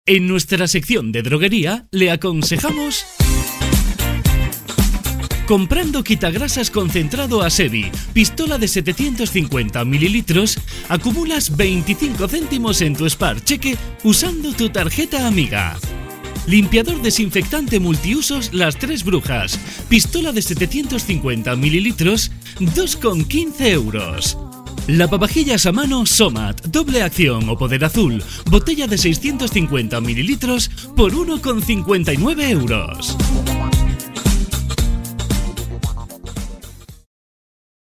En nuestra sección de droguería le aconsejamos... Comprando quitagrasas concentrado Asevi, pistola de 750 mililitros, acumulas 25 céntimos en tu Spar Cheque usando tu tarjeta amiga. Limpiador desinfectante multiusos Las Tres Brujas, pistola de 750 mililitros, 2,15 euros. Lavavajillas a mano Somat, doble acción o poder azul, botella de 650 mililitros por 1,59 euros.